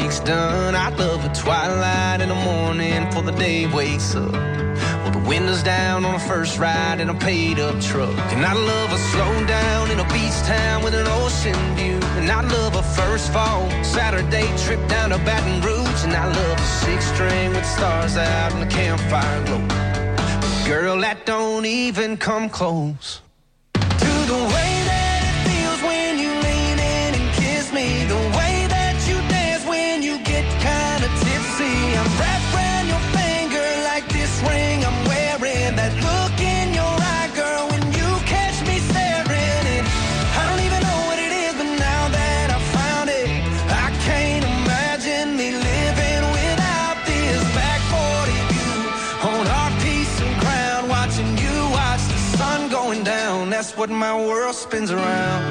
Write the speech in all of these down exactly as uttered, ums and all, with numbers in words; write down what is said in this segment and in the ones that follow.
week's done. I love a twilight in the morning for the day wakes up. Well, the windows down on the first ride in a paid-up truck. And I love a slow down in a beach town with an ocean view. And I love a first fall Saturday trip down to Baton Rouge. And I love a six-string with stars out and the campfire glow. But girl, that don't even come close to the way that it feels when you lean in and kiss me. The way that you dance when you get kind of tipsy. I'm wrapped around your finger like this ring I'm wearing. That look in your eye, girl, when you catch me staring. And I don't even know what it is, but now that I found it, I can't imagine me living without this. Back forty view on our piece of ground, watching you watch the sun going down. That's what my world spins around.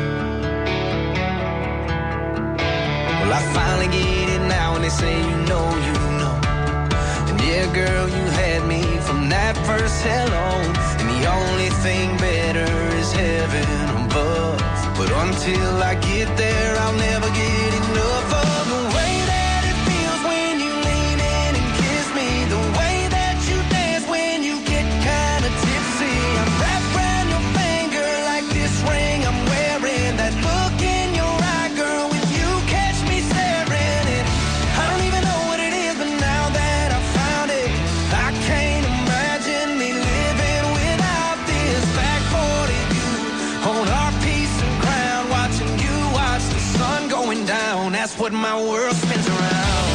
Well, I finally get it now when they say you know, you know. And yeah, girl, you had me from that first hello. And the only thing better is heaven above. But until I get there, I'll never get enough of the way that it feels when you lean in and kiss me. The way that you dance when you get kind of tipsy. I'm wrapped around your finger like this ring I'm wearing. That look in your eye, girl, when you catch me staring. And I don't even know what it is, but now that I found it, I can't imagine me living without this. Back forty view on our piece of ground, watching you watch the sun going down. That's what my world spins around.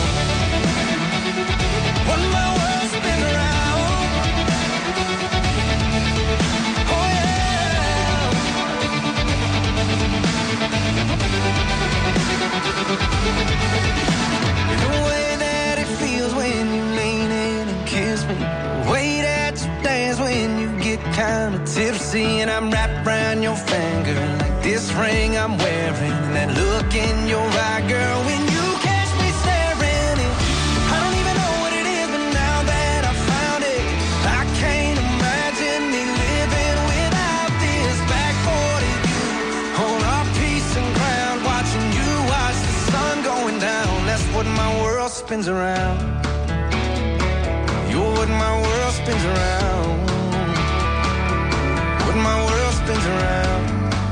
What my world spins around. Oh yeah. The way that it feels when you lean in and kiss me. The way that you dance when you get kind of tipsy. And I'm wrapped around your finger like this ring I'm wearing. And that look in your eye, girl, when you catch me staring. And I don't even know what it is, but now that I found it, I can't imagine me living without this. Back forty view on our piece of ground, watching you watch the sun going down. That's what my world spins around. You're what my world spins around. What my world spins around.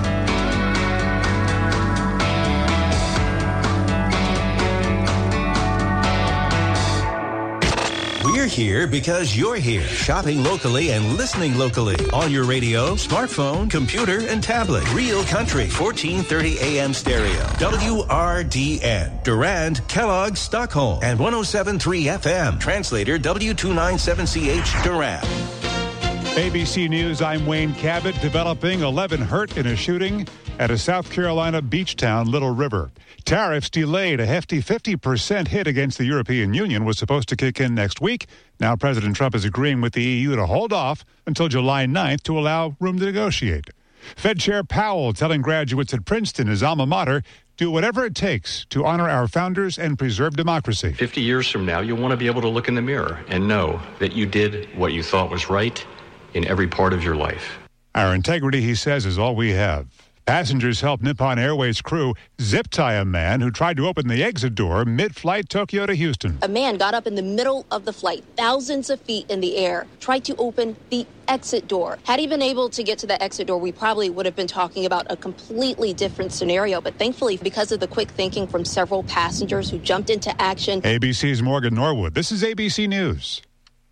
We're here because you're here. Shopping locally and listening locally. On your radio, smartphone, computer, and tablet. Real Country, fourteen thirty A M stereo. W R D N. Durand, Kellogg, Stockholm. And one oh seven point three F M. Translator W two ninety-seven C H, Durand. A B C News, I'm Wayne Cabot. Developing eleven hurt in a shooting at a South Carolina beach town, Little River. Tariffs delayed. A hefty fifty percent hit against the European Union was supposed to kick in next week. Now President Trump is agreeing with the E U to hold off until July ninth to allow room to negotiate. Fed Chair Powell telling graduates at Princeton, his alma mater, do whatever it takes to honor our founders and preserve democracy. fifty years from now, you'll want to be able to look in the mirror and know that you did what you thought was right in every part of your life. Our integrity, he says, is all we have. Passengers helped Nippon Airways crew zip-tie a man who tried to open the exit door mid-flight Tokyo to Houston. A man got up in the middle of the flight, thousands of feet in the air, tried to open the exit door. Had he been able to get to the exit door, we probably would have been talking about a completely different scenario. But thankfully, because of the quick thinking from several passengers who jumped into action. A B C's Morgan Norwood. This is A B C News.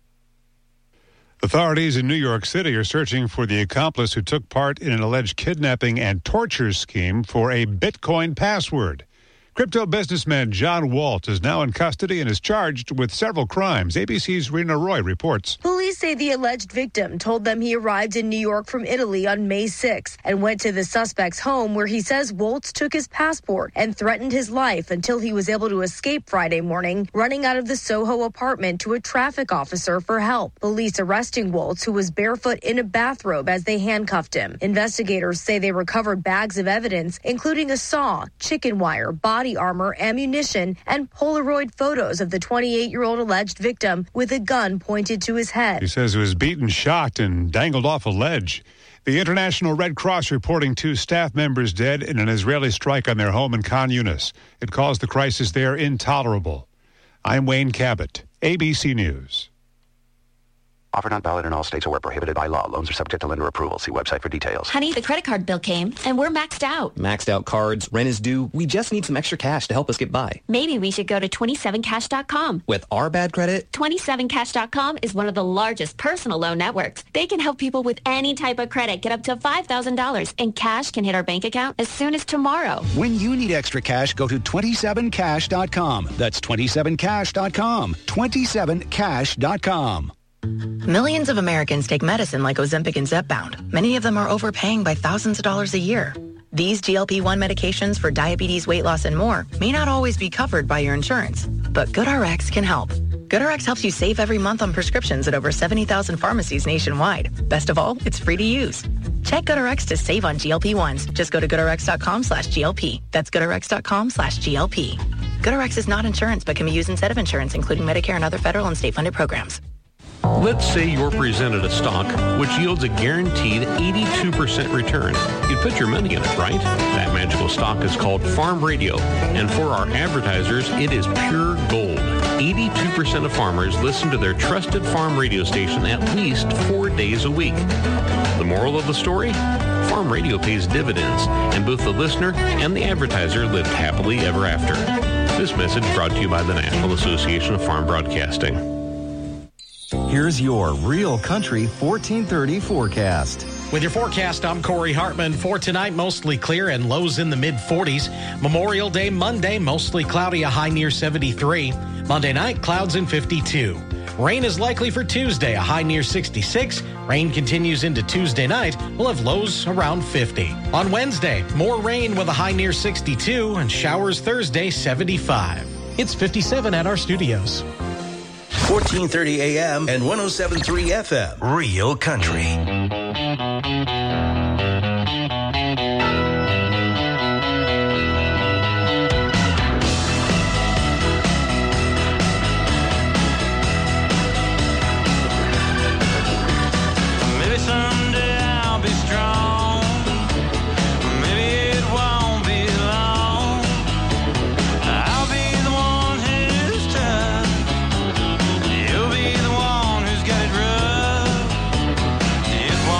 Authorities in New York City are searching for the accomplice who took part in an alleged kidnapping and torture scheme for a Bitcoin password. Crypto businessman John Walt is now in custody and is charged with several crimes. A B C's Rena Roy reports. Police say the alleged victim told them he arrived in New York from Italy on May sixth and went to the suspect's home where he says Waltz took his passport and threatened his life until he was able to escape Friday morning, running out of the Soho apartment to a traffic officer for help. Police arresting Waltz, who was barefoot in a bathrobe as they handcuffed him. Investigators say they recovered bags of evidence, including a saw, chicken wire, body body armor, ammunition, and Polaroid photos of the twenty-eight-year-old alleged victim with a gun pointed to his head. He says he was beaten, shot, and dangled off a ledge. The International Red Cross reporting two staff members dead in an Israeli strike on their home in Khan Yunis. It caused the crisis there intolerable. I'm Wayne Cabot, A B C News. Offer not valid in all states or where prohibited by law. Loans are subject to lender approval. See website for details. Honey, the credit card bill came, and we're maxed out. Maxed out cards, rent is due. We just need some extra cash to help us get by. Maybe we should go to twenty-seven cash dot com. With our bad credit? twenty-seven cash dot com is one of the largest personal loan networks. They can help people with any type of credit get up to five thousand dollars, and cash can hit our bank account as soon as tomorrow. When you need extra cash, go to twenty-seven cash dot com. That's twenty-seven cash dot com. twenty-seven cash dot com. Millions of Americans take medicine like Ozempic and Zepbound. Many of them are overpaying by thousands of dollars a year. These G L P one medications for diabetes, weight loss, and more may not always be covered by your insurance, but GoodRx can help. GoodRx helps you save every month on prescriptions at over seventy thousand pharmacies nationwide. Best of all, it's free to use. Check GoodRx to save on G L P ones. Just go to GoodRx dot com slash G L P. That's GoodRx dot com slash G L P. GoodRx is not insurance, but can be used instead of insurance, including Medicare and other federal and state-funded programs. Let's say you're presented a stock which yields a guaranteed eighty-two percent return. You'd put your money in it, right? That magical stock is called Farm Radio, and for our advertisers, it is pure gold. eighty-two percent of farmers listen to their trusted farm radio station at least four days a week. The moral of the story? Farm Radio pays dividends, and both the listener and the advertiser lived happily ever after. This message brought to you by the National Association of Farm Broadcasting. Here's your Real Country fourteen thirty forecast. With your forecast, I'm Corey Hartman. For tonight, mostly clear and lows in the mid forties. Memorial Day, Monday, mostly cloudy, a high near seventy-three. Monday night, clouds in fifty-two. Rain is likely for Tuesday, a high near sixty-six. Rain continues into Tuesday night. We'll have lows around fifty. On Wednesday, more rain with a high near sixty-two and showers Thursday, seventy-five. It's fifty-seven at our studios. fourteen thirty A M and one oh seven point three F M. Real Country. It won't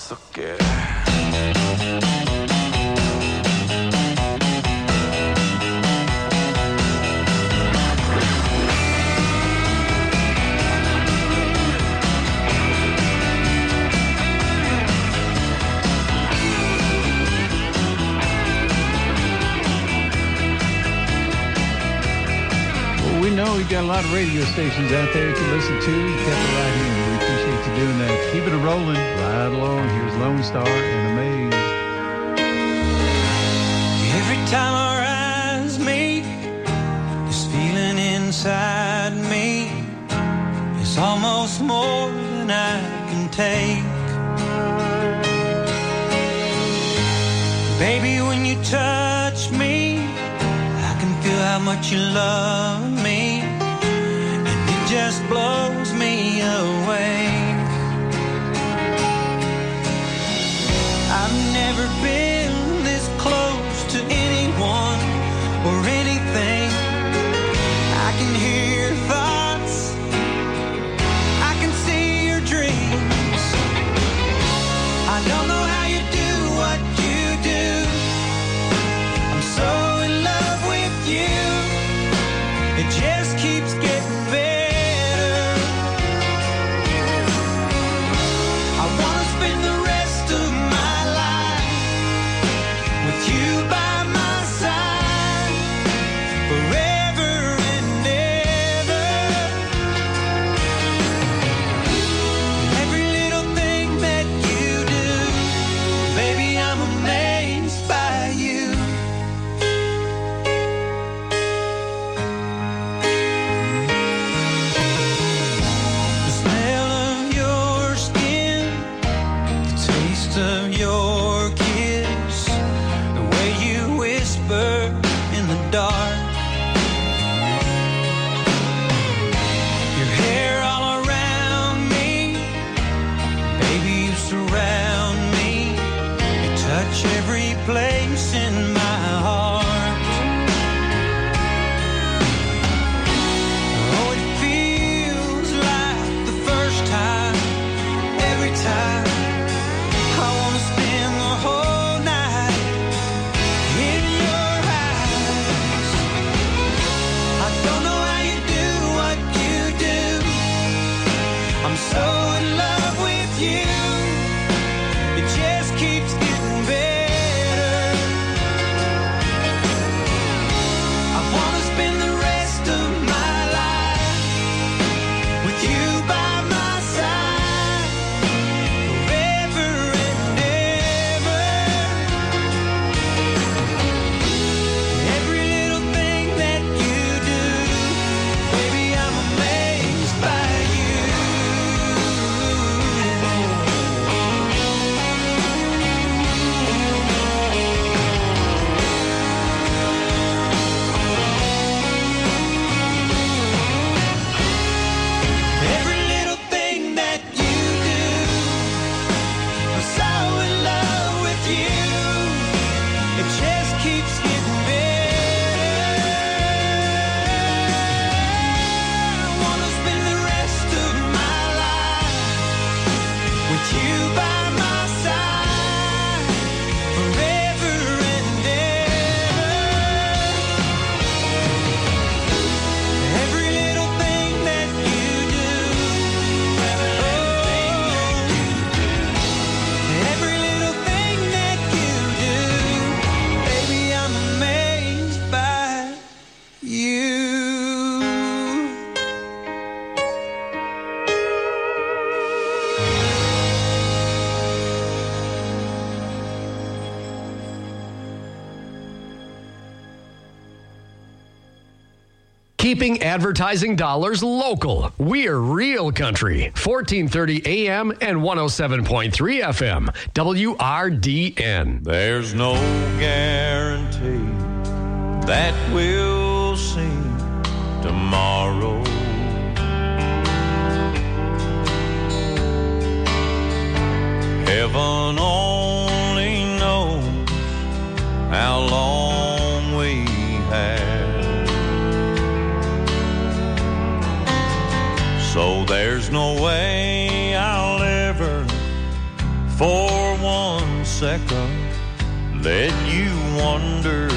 so good. We know we've got a lot of radio stations out there you can listen to. You kept it right here. We appreciate you doing that. Keep it rolling right along. Here's Lone Star and Amaze. Every time our eyes meet, this feeling inside me is almost more than I can take. Baby, when you touch me, I can feel how much you love me, and it just blows me away. I've never been this close to anyone or anything. I can hear your thoughts, I can see your dreams. I don't know how you do what you do. I'm so in love with you. It just keeps getting better. I want to spend the rest of my life with you by my side, forever and ever. Every little thing that you do, baby, I'm amazed by you. The smell of your skin, the taste of your kiss, the way you whisper in the dark, your hair all around me, baby, you surround me, you touch every place in my heart. Oh, it feels like the first time, every time. I wanna spend the whole night in your eyes. I don't know how you do what you do. I'm so in love with you. It just keeps getting better. I wanna spend the rest of my life with you by my side, forever and ever. Every little thing that you do, baby, I'm amazed by you. Every little thing that you do, I'm so in love with you. It just keeps getting better. I wanna spend the rest of my life with you by my side, forever and ever. Every little thing that you do, every little thing that you do, baby, I'm amazed by you. Keeping advertising dollars local. We're Real Country, fourteen thirty A M and one oh seven point three F M, W R D N. There's no guarantee that we'll see tomorrow. Heaven only knows how long we have. So there's no way I'll ever forget one second let you wonder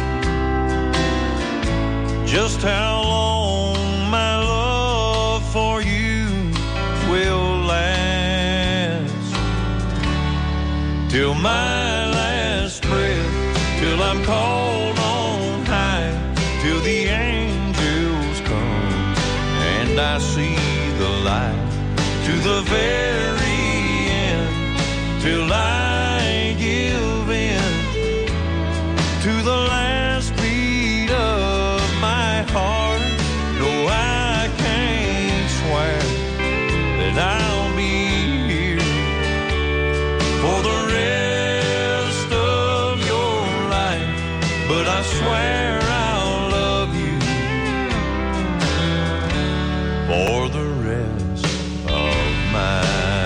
just how long my love for you will last. Till my last breath, till I'm called on high, till the angels come and I see the light to the very end, till I give in to the last beat of my heart. No, I can't swear that I'll be here for the rest of your life, but I swear I'll love you for the rest of my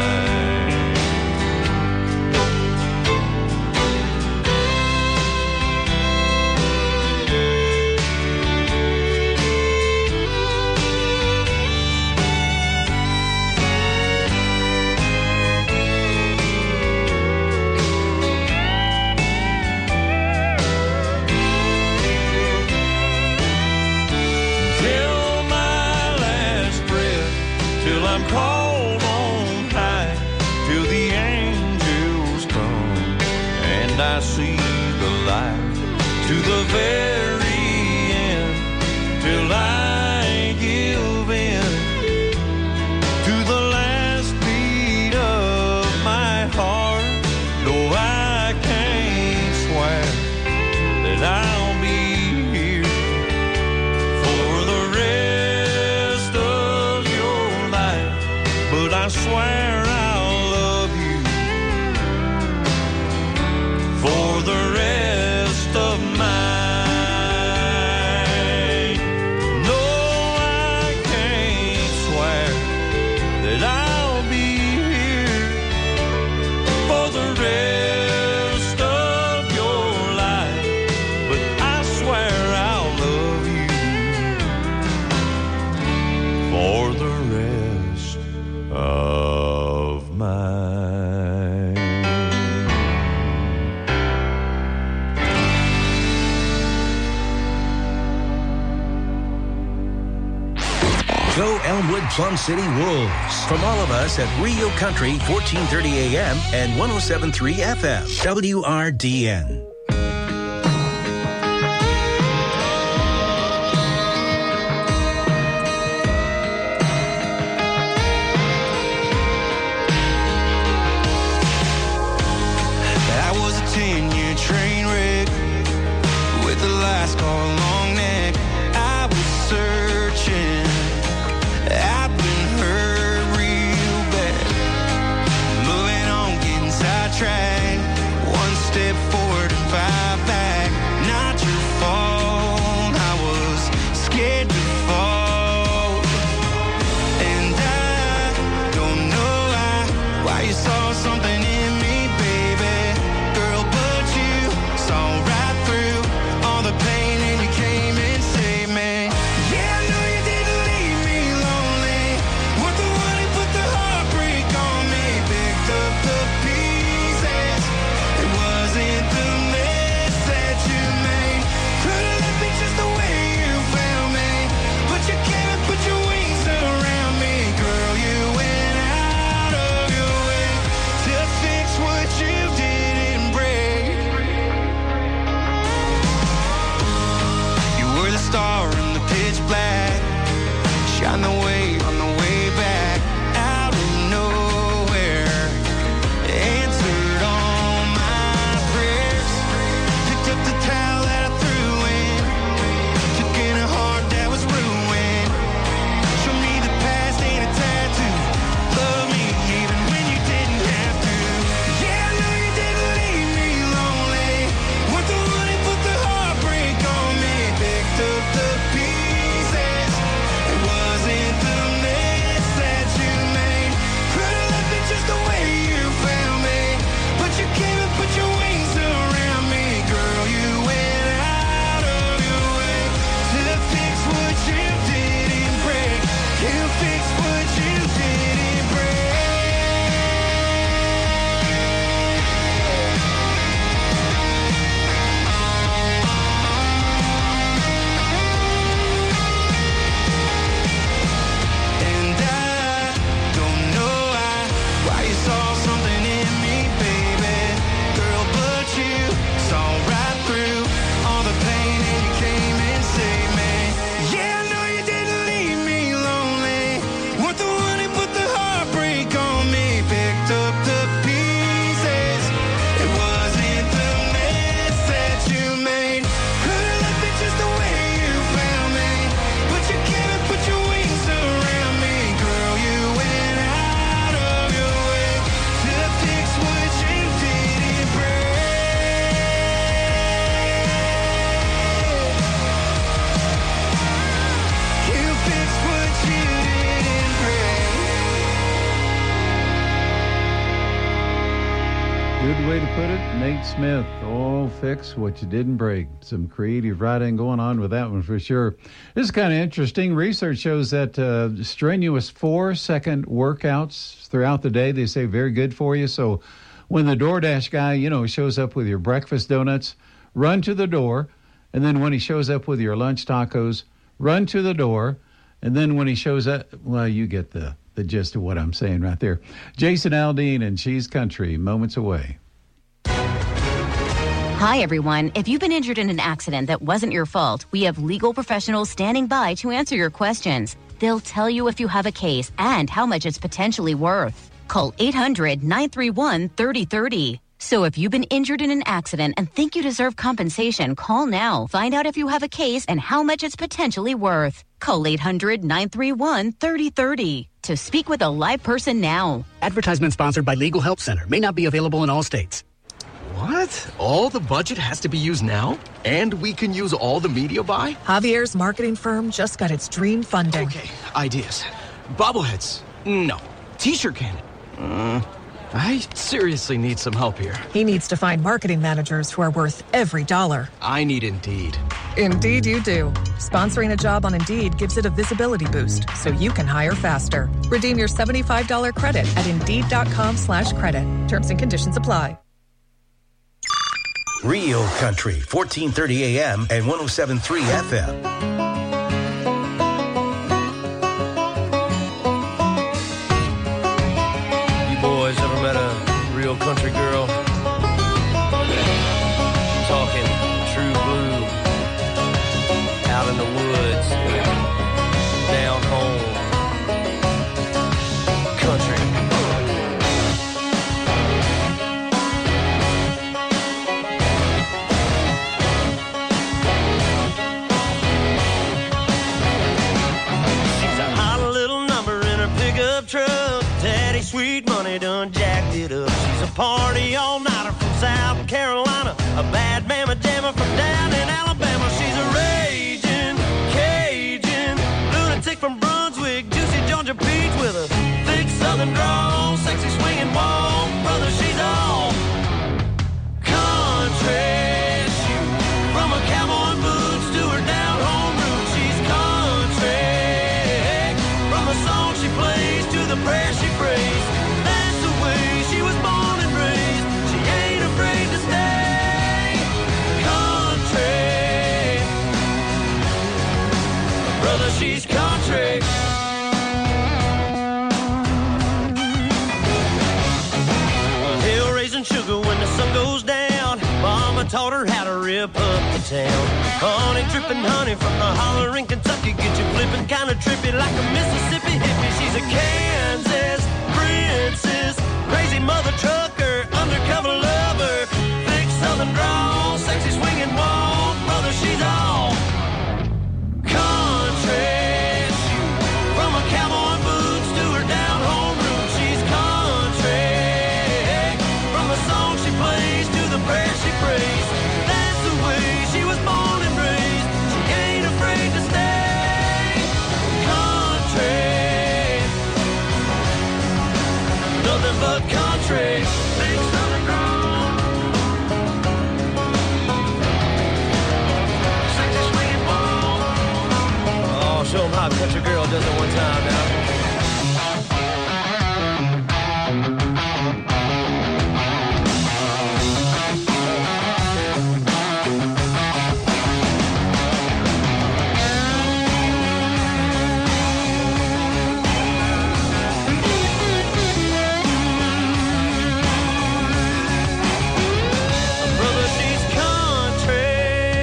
called on high, till the angels come and I see the light to the very end, till I give in to the last beat of my heart. No, I can't swear that I'll be here for the rest of your life, but I swear I'll love you for the rest of mine. No, I can't swear that I'll be here for the rest of your life, but I swear I'll love you for the rest of mine. Go Elmwood Plum City Wolves. From all of us at Real Country, fourteen thirty A M and one oh seven point three F M, W R D N. I was a ten-year train wreck with the last car long neck. I was searching, I've been hurt real bad. Moving on, getting sidetracked. One step forward and five back. Not your fault, I was scared to fall. And I don't know why, why you saw something in me, baby. Girl, but you saw right through all the pain and you came inside. Good way to put it. Nate Smith. Oh, fix what you didn't break. Some creative writing going on with that one for sure. This is kind of interesting. Research shows that uh, strenuous four-second workouts throughout the day, they say very good for you. So when the DoorDash guy, you know, shows up with your breakfast donuts, run to the door. And then when he shows up with your lunch tacos, run to the door. And then when he shows up, well, you get the, the gist of what I'm saying right there. Jason Aldean and She's Country, moments away. Hi, everyone. If you've been injured in an accident that wasn't your fault, we have legal professionals standing by to answer your questions. They'll tell you if you have a case and how much it's potentially worth. Call eight hundred, nine three one, three oh three oh. So if you've been injured in an accident and think you deserve compensation, call now. Find out if you have a case and how much it's potentially worth. Call eight hundred, nine three one, three oh three oh to speak with a live person now. Advertisement sponsored by Legal Help Center. May not be available in all states. What? All the budget has to be used now? And we can use all the media buy? Javier's marketing firm just got its dream funding. Okay, ideas. Bobbleheads? No. T-shirt cannon? Uh, I seriously need some help here. He needs to find marketing managers who are worth every dollar. I need Indeed. Indeed you do. Sponsoring a job on Indeed gives it a visibility boost so you can hire faster. Redeem your seventy-five dollars credit at Indeed.com slash credit. Terms and conditions apply. Real Country, fourteen thirty A M and one oh seven point three F M. You boys ever met a real country girl? Talking true blue, out in the woods, down home, country. Truck, Daddy Sweet Money done jacked it up. She's a party all-nighter from South Carolina, a bad mama jammer from down in Alabama. She's a raging Cajun lunatic from Brunswick, juicy Georgia peach with a thick southern drawl, sexy swinging walk. Brother, she's all country. From a cowboy boots to her down home roots, she's country. From the song she plays to the prayer she prays, that's the way she was born and raised. She ain't afraid to stay country. Brother, she's country. Hill raising sugar when the sun goes down. Mama taught her how to rip up the town. Honey dripping honey from the holler in Kentucky, get you flipping kind of trippy like a Mississippi hippie. She's a Kansas princess, crazy mother trucker, undercover lover, thick southern drawl, sexy swinging walk. Brother, she's all country. From a cowboy boots to her down home roots, she's country. From the song she plays to the prayer she prays, that's the way she was born and raised. She ain't afraid to stay country. Nothing but country. Big southern drawl, sexy swinging ball. Oh, show 'em how a country girl does it one time now.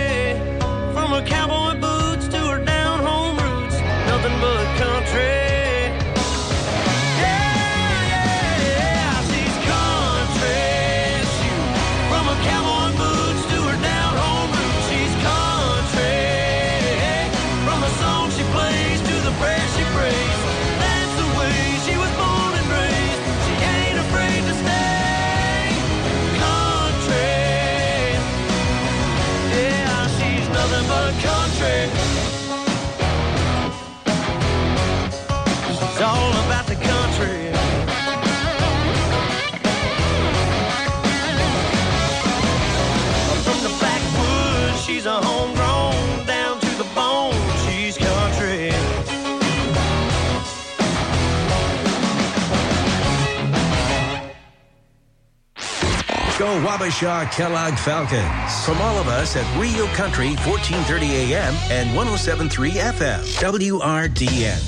Cowboy boots to her down home roots, nothing but country. Go Wabasha Kellogg Falcons. From all of us at Real Country, fourteen thirty A M and one oh seven point three F M, W R D N.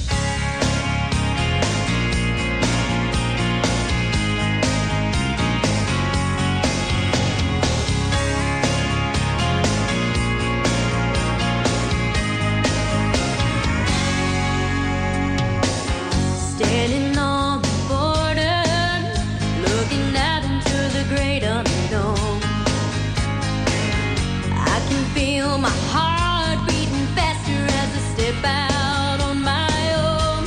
Standing on the border, looking out into the great unknown. I can feel my heart beating faster as I step out on my own.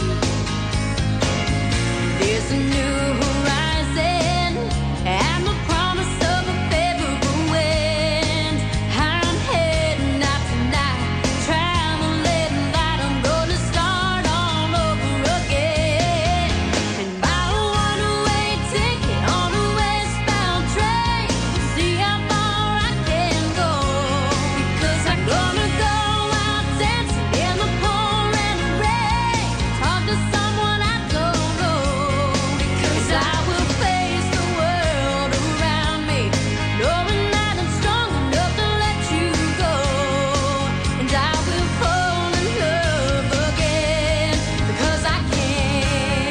There's a new horizon and the promise of a favorable wind. I'm heading out tonight, traveling light. I'm gonna start all over again. And buy a one-way ticket on a westbound train. See how far I can go. Because I'm gonna go out dancing in the pouring rain. Talk to someone I don't know. Because I will face the world around me, knowing that I'm strong enough to let you go. And I will fall in love again. Because I can.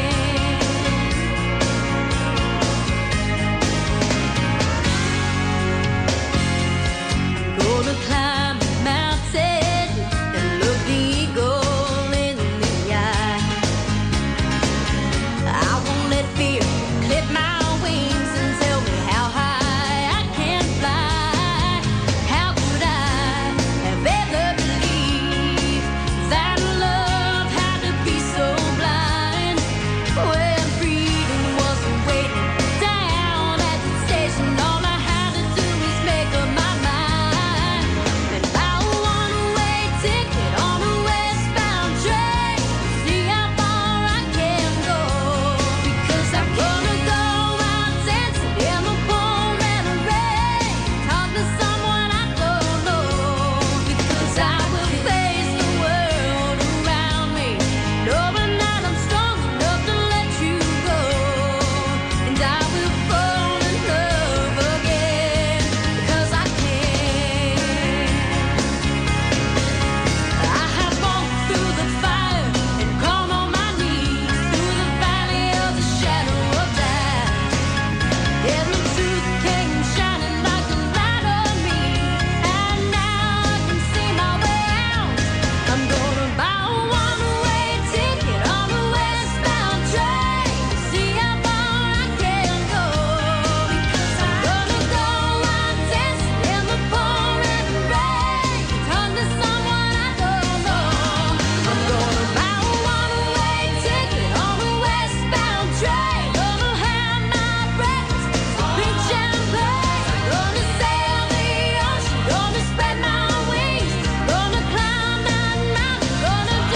Gonna climb a mountain and look the eagle in the eye. I won't let fear clip my wings and tell me how high I can fly. How could I have ever believed that love had to be so blind? When freedom wasn't waiting down at the station, all I had to do was make up my mind. And buy a one-way ticket on a westbound train. See how far I can go. Because I'm gonna go out dancing in the pouring rain. Talk to someone I don't know. Because I will face the world around me, knowing that I'm strong enough to let you go. And I will fall in love again. Because I can. I have walked through the fire and gone on my knees through the valley of the shadow of death. And the truth came shining like a light on me. And now I can see my way out. I'm gonna buy a one-way ticket on a westbound train. See how far I can go. Because I'm gonna go out dancing in the pouring rain. Talk to someone I don't know. I'm gonna buy a one-way ticket on a westbound train. Gonna have my breakfast, big champagne. Gonna sail the ocean, gonna spread my wings. Gonna climb that mountain, gonna do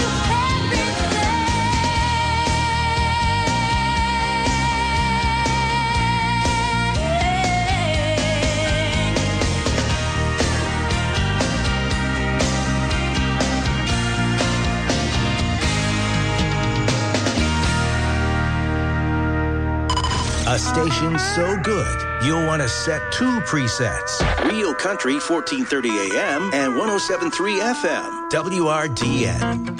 A station so good, you'll want to set two presets. Real Country, fourteen thirty A M and one oh seven point three F M, W R D N.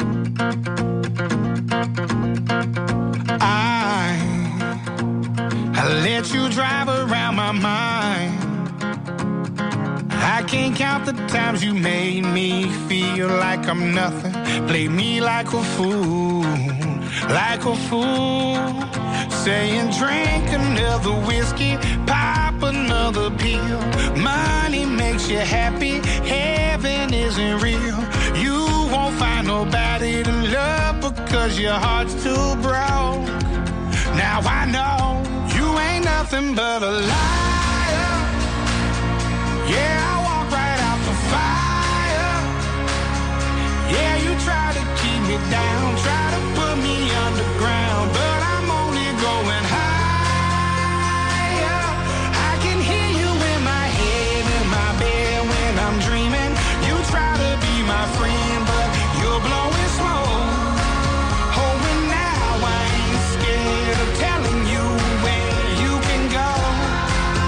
I, I let you drive around my mind. I can't count the times you made me feel like I'm nothing. Play me like a fool, like a fool. Saying drink another whiskey, pop another pill. Money makes you happy, heaven isn't real. You won't find nobody to love because your heart's too broke. Now I know you ain't nothing but a liar. Yeah, I walk right out the fire. Yeah, you try to keep me down, try to put me underground, but I'm only going higher. I can hear you in my head, in my bed when I'm dreaming. You try to be my friend, but you're blowing smoke. Oh, and now I ain't scared of telling you where you can go.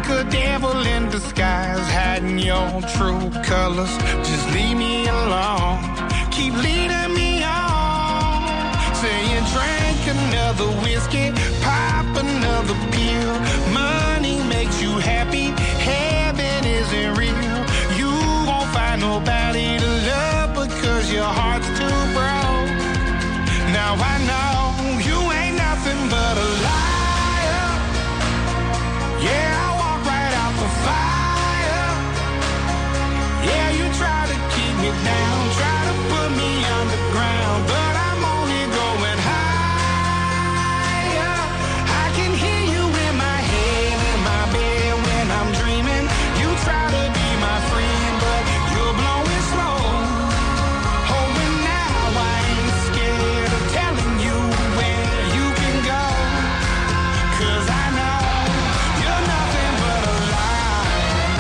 like a devil in disguise, hiding your true colors. Just leave me alone. Keep leading me on. Saying drink another whiskey, pop another pill. Money makes you happy, heaven isn't real. You won't find nobody to love because your heart's too broke. Now I know you ain't nothing but a liar. Yeah, I walk right out the fire. Yeah, you try to keep me down, try to put me underground, but I'm only going higher. I can hear you in my head, in my bed when I'm dreaming. You try to be my friend, but you're blowing slow. Oh, and now I ain't scared of telling you where you can go. 'Cause I know you're nothing but a lie.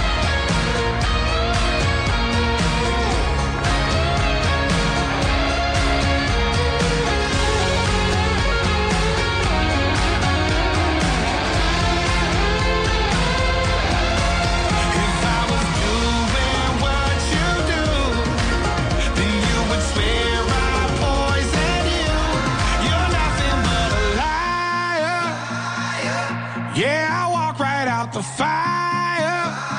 If I was doing what you do, then you would swear I poisoned you. You're nothing but a liar. Yeah, I walk right out the fire.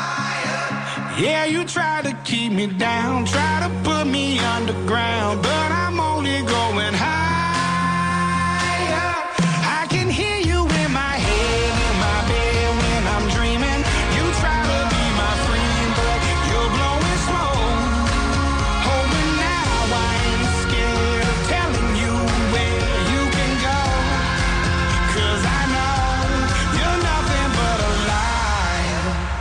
Yeah, you try to keep me down, try to put me underground, but I'm only going higher. I can hear you in my head, in my bed when I'm dreaming. You try to be my friend, but you're blowing smoke. Oh, and now I ain't scared of telling you where you can go. 'Cause I know you're nothing but a lie.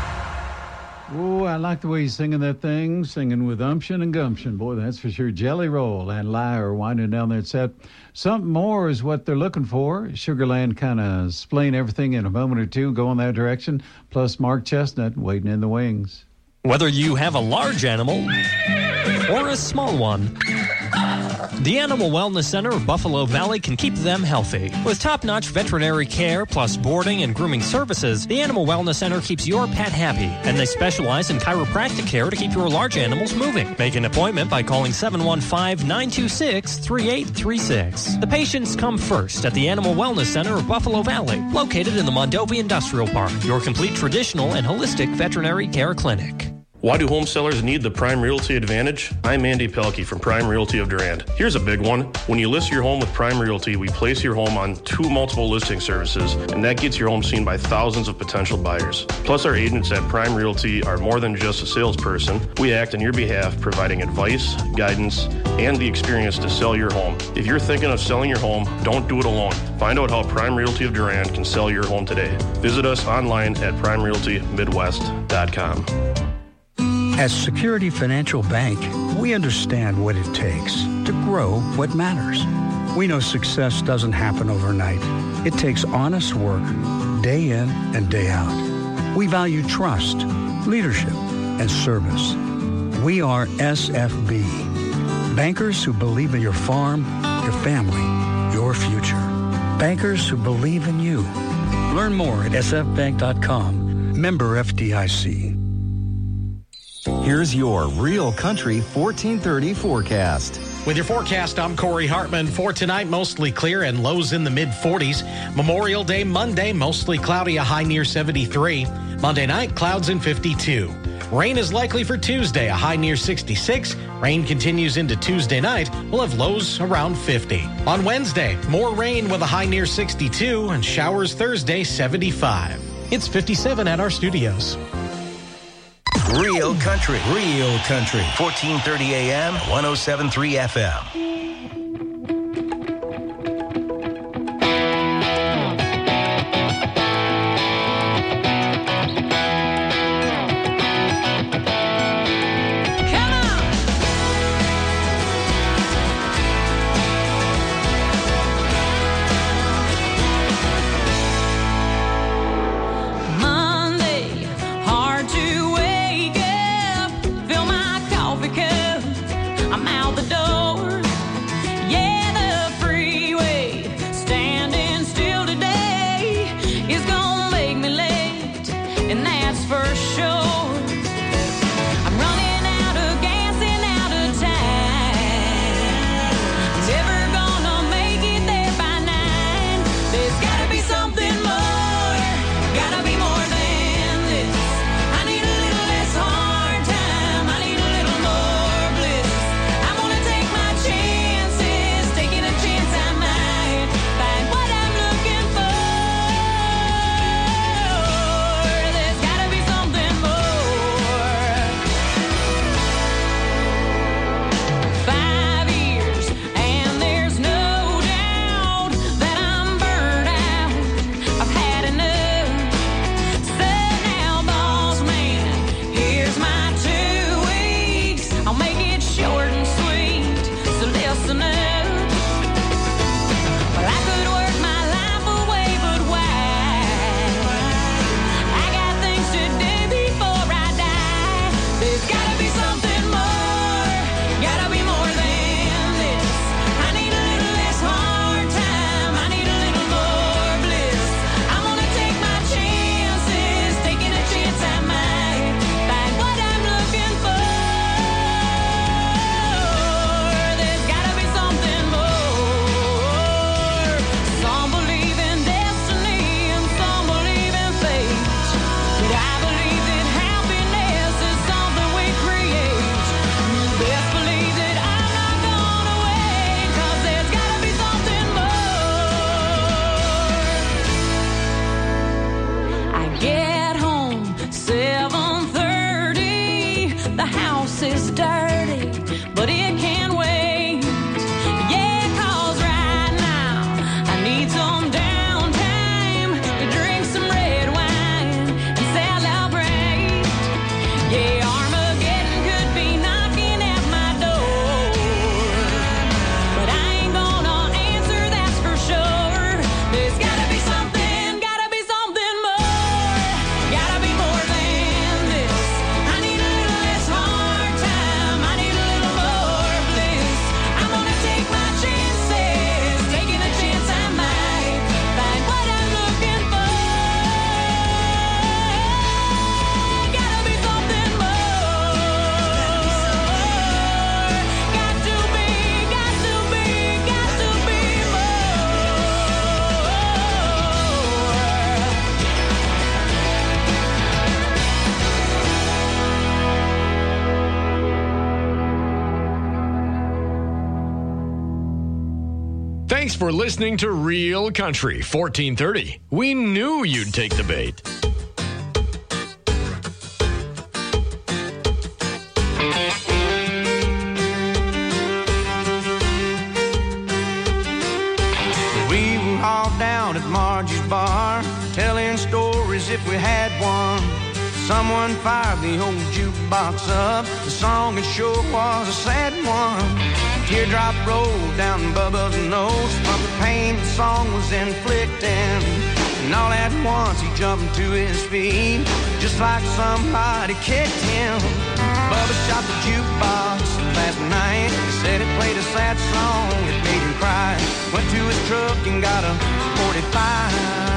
Oh, I like the way he's singing that thing, singing with umption and gumption. Boy, that's for sure. Jelly Roll and Liar winding down that set. Something more is what they're looking for. Sugarland kind of explain everything in a moment or two, go in that direction. Plus Mark Chestnut waiting in the wings. Whether you have a large animal or a small one, the Animal Wellness Center of Buffalo Valley can keep them healthy. With top-notch veterinary care plus boarding and grooming services, the Animal Wellness Center keeps your pet happy, and they specialize in chiropractic care to keep your large animals moving. Make an appointment by calling seven one five, nine two six, three eight three six. The patients come first at the Animal Wellness Center of Buffalo Valley, located in the Mondovi Industrial Park, your complete traditional and holistic veterinary care clinic. Why do home sellers need the Prime Realty Advantage? I'm Andy Pelkey from Prime Realty of Durand. Here's a big one. When you list your home with Prime Realty, we place your home on two multiple listing services, and that gets your home seen by thousands of potential buyers. Plus, our agents at Prime Realty are more than just a salesperson. We act on your behalf, providing advice, guidance, and the experience to sell your home. If you're thinking of selling your home, don't do it alone. Find out how Prime Realty of Durand can sell your home today. Visit us online at prime realty midwest dot com. As Security Financial Bank, we understand what it takes to grow what matters. We know success doesn't happen overnight. It takes honest work, day in and day out. We value trust, leadership, and service. We are S F B, bankers who believe in your farm, your family, your future. Bankers who believe in you. Learn more at s f bank dot com. Member F D I C. Here's your Real Country fourteen thirty forecast. With your forecast, I'm Corey Hartman. For tonight, mostly clear and lows in the mid forties. Memorial Day Monday, mostly cloudy, a high near seventy-three. Monday night, clouds in fifty-two. Rain is likely for Tuesday, a high near sixty-six. Rain continues into Tuesday night. We'll have lows around fifty. On Wednesday, more rain with a high near sixty-two and showers Thursday, seventy-five. It's fifty-seven at our studios. Real Country, Real Country, fourteen thirty A M, one oh seven point three F M. And now but it can't wait. Yeah, 'cause right now I need some downtime to drink some red wine and celebrate. Yeah, Armageddon could be knocking at my door, but I ain't gonna answer, that's for sure. There's gotta be something, gotta be something more, gotta be more than this. I need a little less hard time, I need a little more bliss. I'm gonna take my chances, taking a chance I might find what I'm looking for. Gotta be something more. Got to be, got to be, got to be Thanks for listening to Real Country fourteen thirty. We knew you'd take the bait. We were all down at Margie's bar, telling stories if we had one. Someone fired the old jukebox up. The song it sure was a sad one. Teardrop rolled down Bubba's nose from the pain the song was inflicting. And all at once he jumped to his feet, just like somebody kicked him. Bubba shot the jukebox last night. He said it played a sad song, it made him cry. Went to his truck and got a forty-five.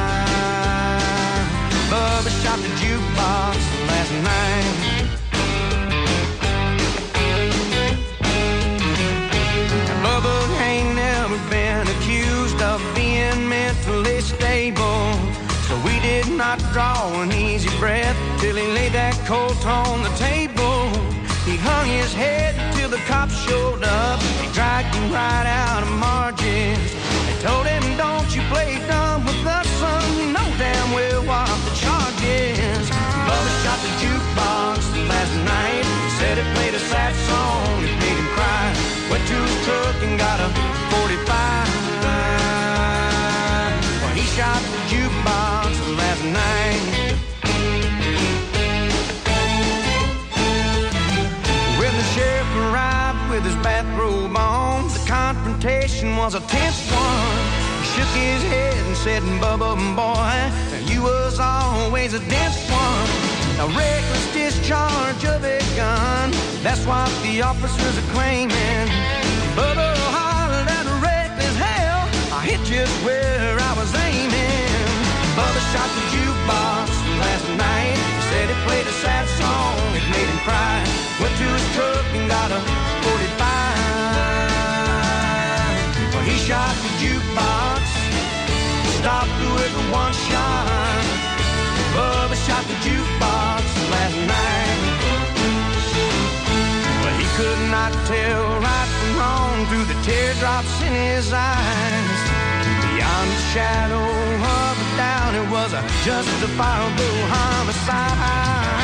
Bubba shot the jukebox last night. Bubba ain't never been accused of being mentally stable, so we did not draw an easy breath till he laid that colt on the table. He hung his head till the cops showed up. They dragged him right out of Margie's. They told him, don't you play dumb with us, son. You know damn well what the charge is. Bubba shot the jukebox last night. He said it played a sad song, it made him cry. Went to his truck and got a forty-five. Well, he shot the jukebox last night. When the sheriff arrived with his bathrobe on, the confrontation was a tense one. He shook his head and said, Bubba, boy, you was always a dense one. A reckless discharge of a gun, that's what the officers are claiming. Bubba hollered at a reckless hell, I hit just where I was aiming. Bubba shot the jukebox last night. He said it played a sad song, it made him cry. Went to his truck and got a forty-five. Well, he shot the jukebox, stopped with one shot. Bubba shot the jukebox last night. But he could not tell right from wrong through the teardrops in his eyes. Beyond the shadow of a doubt, it was a justifiable homicide.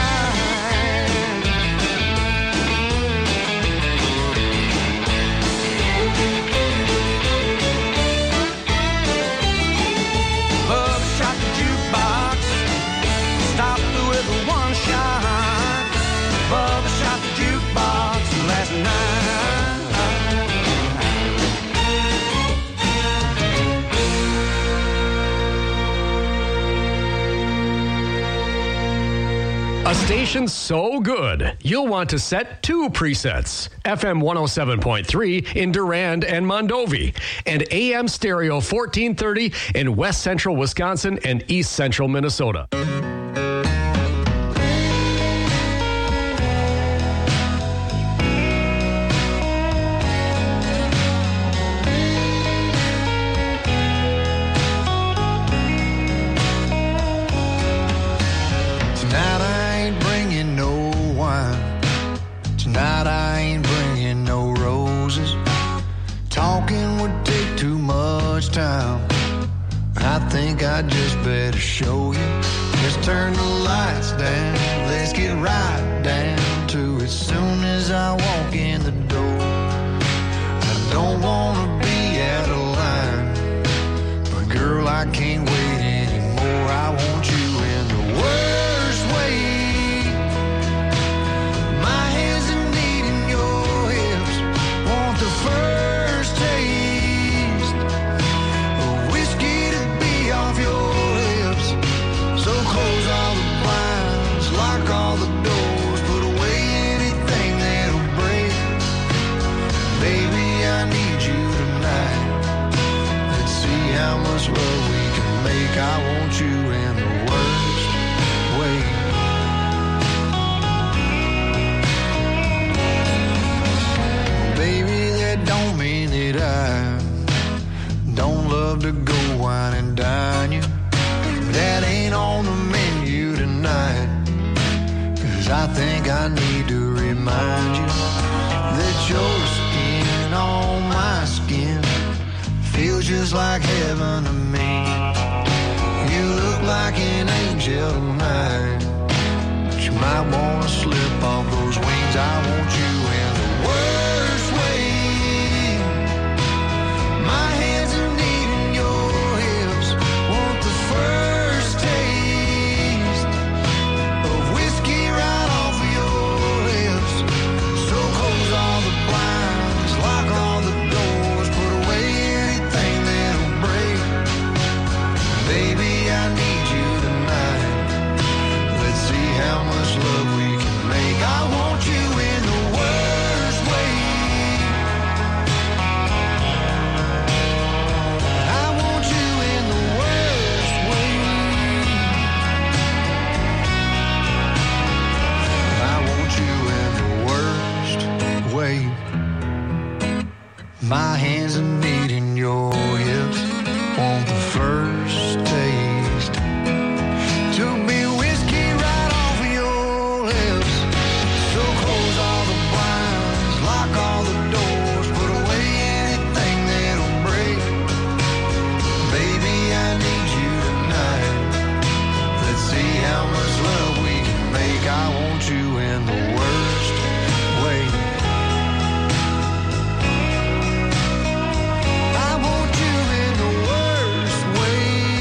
Bubba shot the jukebox, stopped with one shot. Bubba shot the jukebox last night. A station so good, you'll want to set two presets. F M one oh seven point three in Durand and Mondovi, and A M Stereo fourteen thirty in West Central Wisconsin and East Central Minnesota. Tonight I ain't bringing no roses. Talking would take too much time. I think I just better show you. Just turn the lights down. Let's get right down to it soon as I walk in the door. much love we can make. I want you in the worst way. Baby, that don't mean that I don't love to go wine and dine you. That ain't on the menu tonight. Cause I think I need to remind you that your skin on my skin feels just like heaven to me. You look like an angel tonight, but you might wanna slip off those wings. I want you in the worst way. My hands are needing your hips. Want the first taste of whiskey right off of your lips. So close all the blinds, lock all the doors, put away anything that'll break. Baby, I need you tonight. Let's see how much love we can make. I want you in the worst way. I want you in the worst way. I want you in the worst way. My hands are needing your hips. Want the first taste to be whiskey right off of your lips. So close all the blinds, lock all the doors, put away anything that'll break. Baby, I need you tonight. Let's see how much love we can make. I want you in the worst way. I want you in the worst way.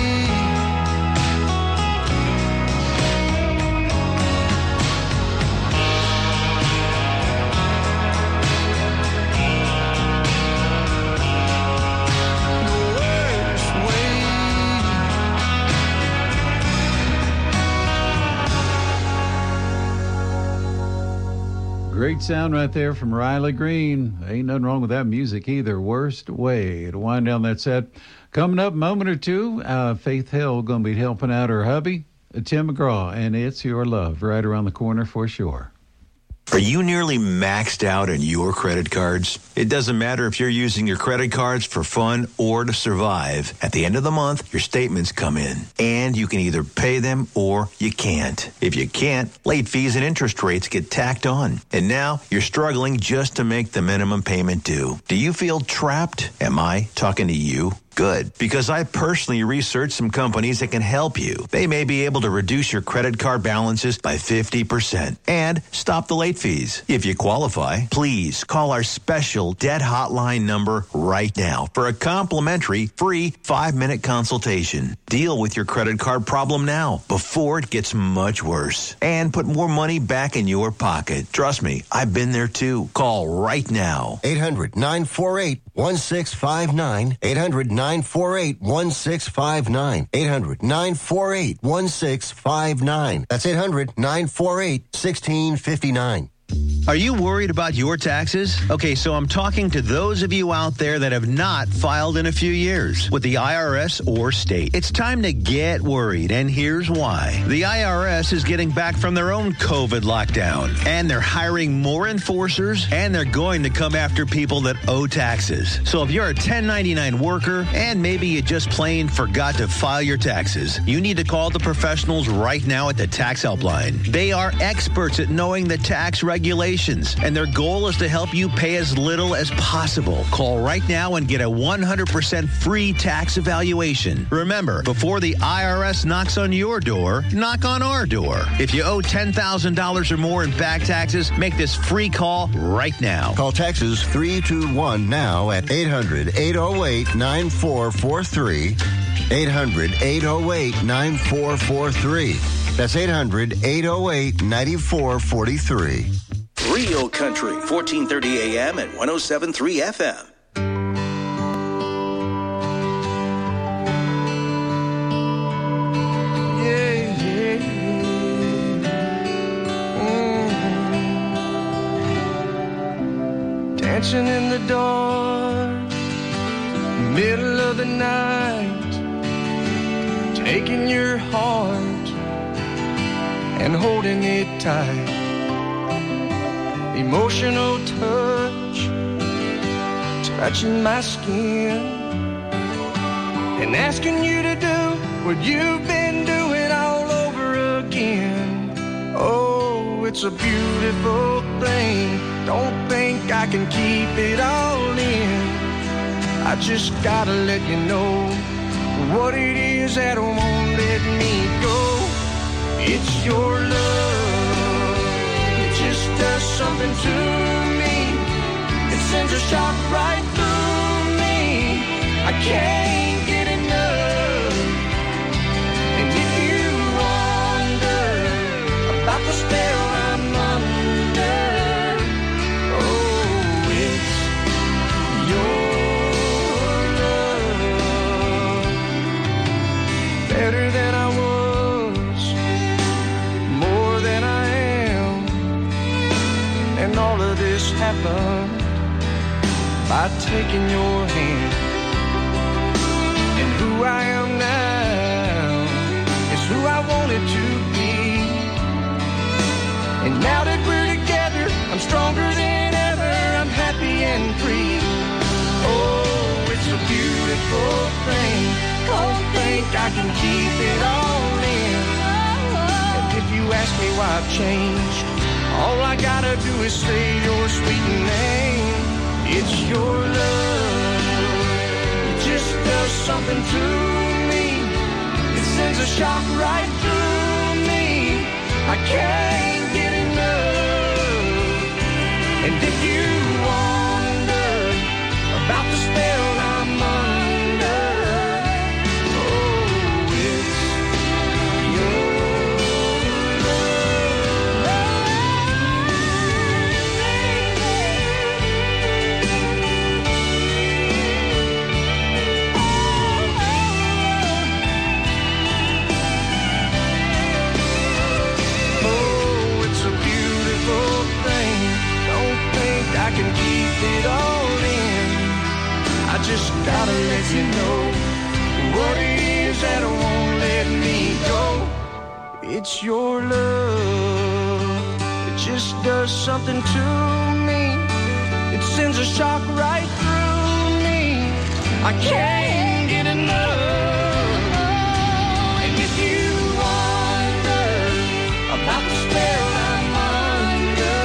Great sound right there from Riley Green. Ain't nothing wrong with that music either. Worst way to wind down that set. Coming up, a moment or two, uh, Faith Hill going to be helping out her hubby, Tim McGraw, and It's Your Love right around the corner for sure. Are you nearly maxed out on your credit cards? It doesn't matter if you're using your credit cards for fun or to survive. At the end of the month, your statements come in, and you can either pay them or you can't. If you can't, late fees and interest rates get tacked on. And now you're struggling just to make the minimum payment due. Do you feel trapped? Am I talking to you? Good, because I personally researched some companies that can help you. They may be able to reduce your credit card balances by fifty percent and stop the late fees. If you qualify, please call our special debt hotline number right now for a complimentary free five-minute consultation. Deal with your credit card problem now before it gets much worse and put more money back in your pocket. Trust me, I've been there too. Call right now. eight hundred nine four eight one six five nine. eight hundred nine four eight one six five nine. eight hundred nine four eight one six five nine. That's eight hundred nine four eight one six five nine. Are you worried about your taxes? Okay, so I'm talking to those of you out there that have not filed in a few years with the I R S or state. It's time to get worried, and here's why. The I R S is getting back from their own COVID lockdown, and they're hiring more enforcers, and they're going to come after people that owe taxes. So if you're a ten ninety-nine worker, and maybe you just plain forgot to file your taxes, you need to call the professionals right now at the Tax Helpline. They are experts at knowing the tax regulations, and their goal is to help you pay as little as possible. Call right now and get a one hundred percent free tax evaluation. Remember, before the I R S knocks on your door, knock on our door. If you owe ten thousand dollars or more in back taxes, make this free call right now. Call Taxes three two one now at eight hundred eight oh eight nine four four three. eight hundred eight oh eight nine four four three. That's eight hundred eight oh eight nine four four three. Real Country, fourteen thirty A M and one oh seven point three F M. Yeah, yeah, mm. Dancing in the dark, middle of the night, taking your heart and holding it tight. Emotional touch, touching my skin, and asking you to do what you've been doing all over again. Oh, it's a beautiful thing. Don't think I can keep it all in. I just gotta let you know what it is that won't let me go. It's your love. It just does something to me. It sends a shock right through me. I can't get enough. And if you wonder about the spell I'm under, oh, it's your love. Better than I was, more than I am. And all of this happened by taking your hand. And who I am now is who I wanted to be. And now that we're together, I'm stronger than ever. I'm happy and free. Oh, it's a beautiful thing. Don't think I can keep it all in. And if you ask me why I've changed, all I gotta do is say your sweet name. It's your love. It just does something to me. It sends a shock right through me. I can't get enough. And if you wonder about the spell I'm under, oh, it's your I can keep it all in. I just gotta let you know what it is that won't let me go. It's your love. It just does something to me. It sends a shock right through me. I can't get enough. And if you wonder about the spell I'm under,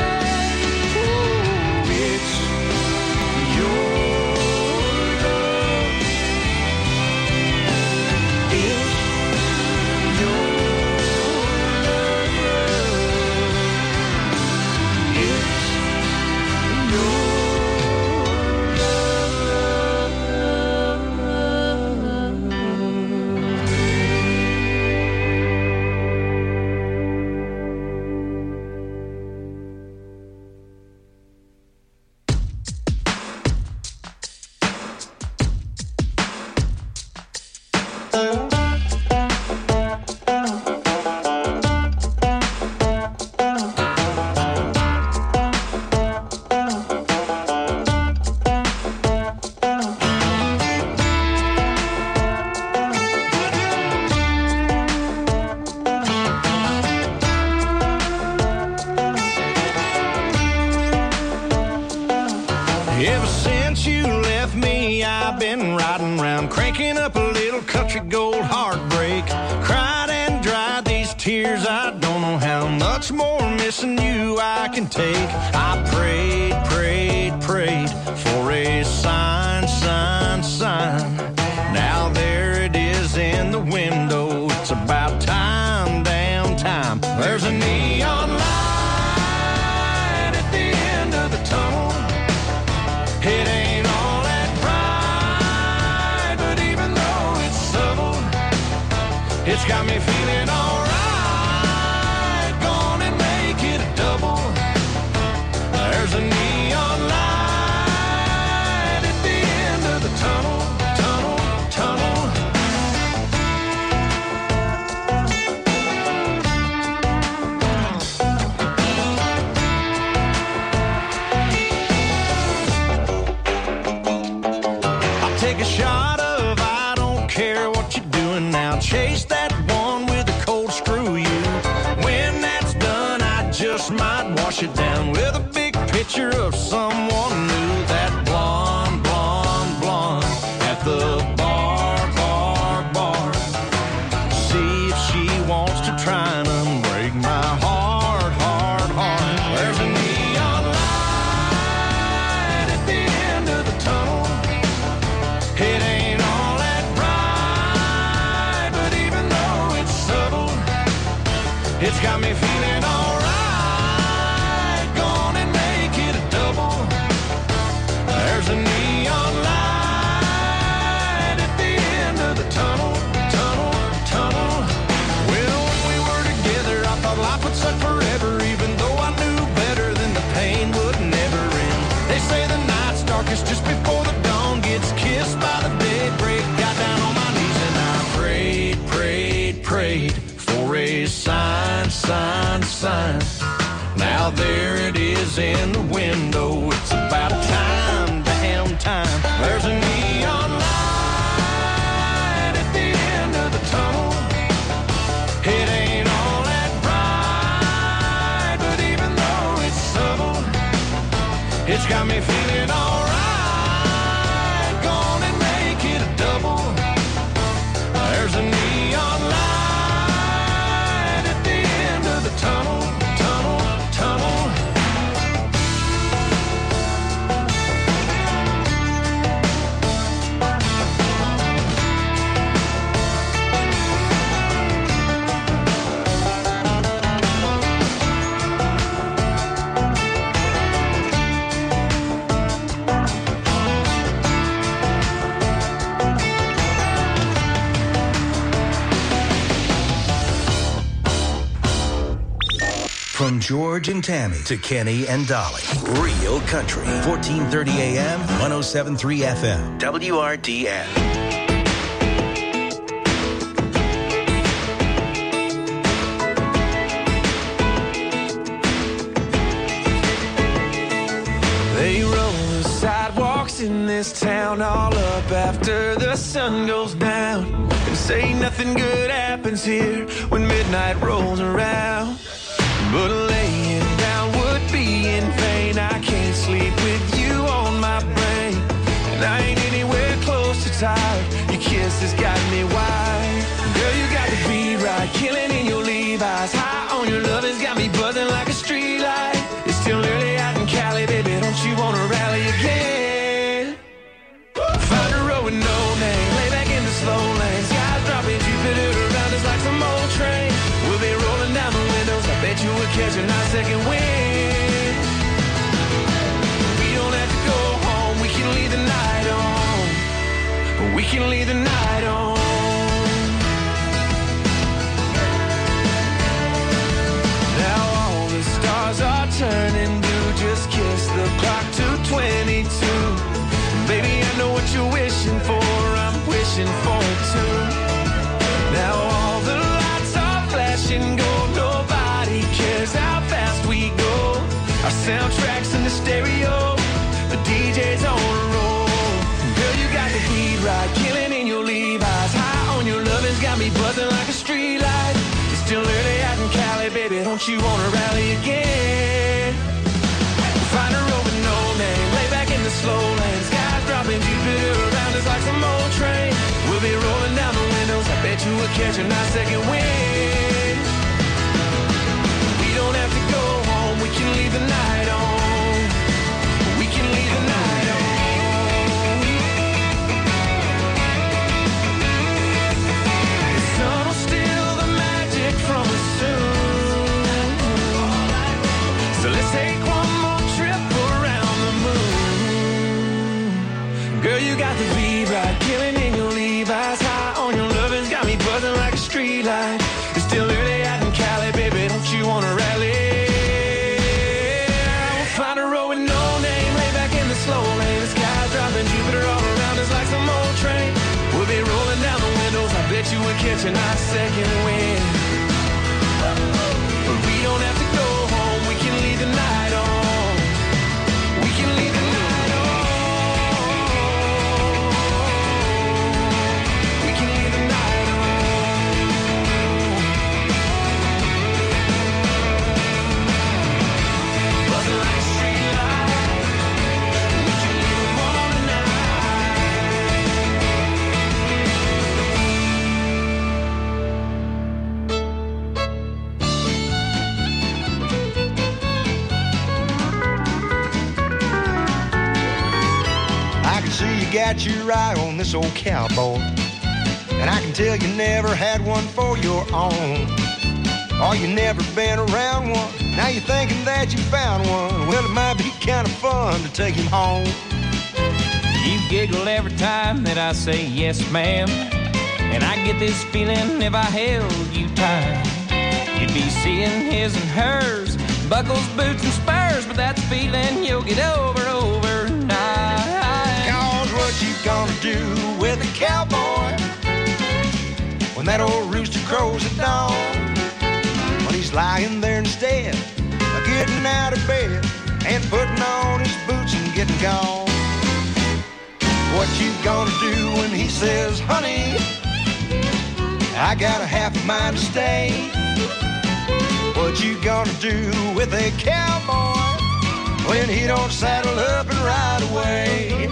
ever since you left me, I've been riding around, cranking up a little country gold heartbreak. Cried and dried these tears, I don't know how much more missing you I can take. I prayed, prayed, prayed for a sign, sign, sign. Now there it is in the window. It's about time, damn time. There's a neon light at the end of the tunnel. It ain't all that bright, but even though it's subtle, it's got me feeling alright. Gone and make it a double. There's a neon light at the end of the tunnel, tunnel, tunnel. Take a shot of I don't care what you're doing now. Check It's just before the dawn gets kissed by the daybreak. Got down on my knees and I prayed, prayed, prayed for a sign, sign, sign. Now there it is in the window. It's about time, damn time. There's a neon light at the end of the tunnel. It ain't all that bright, but even though it's subtle, it's got me feeling alright. Gone and make it a double. There's a neon light at the end of the tunnel, tunnel, tunnel. From George and Tammy to Kenny and Dolly. Real Country. fourteen thirty A M, one oh seven point three F M. W R D N. They roll the sidewalks in this town all up after the sun goes down, and say nothing good happens here when midnight rolls around. But laying down would be in vain. I can't sleep with you on my brain, and I ain't anywhere close to tired. Your kiss has got me wired. Girl, you got the beat right, killing in your Levi's. High on your love has got me buzzing like a street light. It's still early out in Cali, baby, don't you wanna rally again? Find a road with no name, lay back in the slow lane. Skies dropping, Jupiter around us like some old train. We'll be rolling down the windows, I bet you will catch a nice second wind. We don't have to go home, we can leave the night on. We can leave the night on. Now all the stars are turning blue. Just kiss the clock to twenty-two. Baby, I know what you're wishing for, I'm wishing for it too. Now all the lights are flashing gold, nobody cares how fast we go. Our soundtrack's in the stereo, the D J's on a roll. Girl, you got the beat right, killing in your Levi's. High on your lovin's got me buzzing like a street light. It's still early out in Cali, baby, don't you wanna rally again? Find a road with no name, lay back in the slow lane. Skies dropping, Jupiter around us like some old train. We'll be rolling down the windows, I bet you will catch a nice second wind. We don't have to go home, we can leave the night on. We can leave the night on. The sun will steal the magic from us soon. So let's take one more trip around the moon. Girl, you got the beat right, killing in your Levi's. High on your lovin's got me buzzing like a street light. It's still early out in Cali, baby, don't you wanna rally? We'll find a road with no name, lay back in the slow lane. The sky's dropping, Jupiter all around us like some old train. We'll be rolling down the windows, I bet you we'll catch a nice second wind. But we don't have to go home, we can leave the night on. We can leave the night on. We can leave the night on. Buzzing like a street light. We can leave them all I can see you got your eye on this old cowboy, and I can tell you never had one for your own. Or you never been around one, now you're thinking that you found one. Well, it might be kind of fun to take him home. You giggle every time that I say yes, ma'am, and I get this feeling if I held you tight, you'd be seeing his and hers, buckles, boots, and spurs, but that's a feeling you'll get over overnight. that old rooster crows at dawn. When he's lying there instead of getting out of bed and putting on his boots and getting gone. What you gonna do when he says, honey, I got a half a mind to stay? What you gonna do with a cowboy when he don't saddle up and ride away?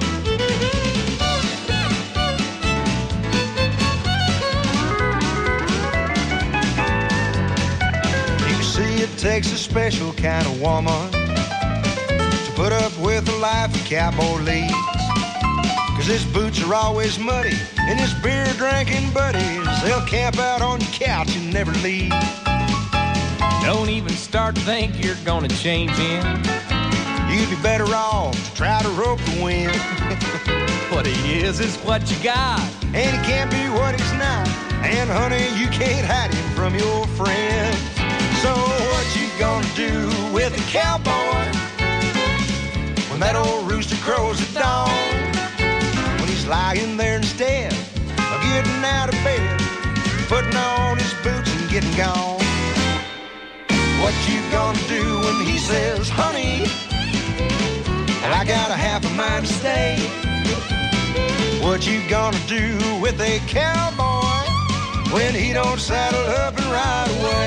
You see, it takes a special kind of woman to put up with the life a cowboy leads. 'Cause his boots are always muddy and his beer drinking buddies, they'll camp out on your couch and never leave. Don't even start to think you're gonna change him. You'd be better off to try to rope the wind. What he is is what you got, and he can't be what he's not. And honey, you can't hide him from your friends. So what you gonna do with a cowboy when that old rooster crows at dawn? When he's lying there instead of getting out of bed, putting on his boots and getting gone. What you gonna do when he says, honey, I got a half a mind to stay? What you gonna do with a cowboy when he don't saddle up and ride away?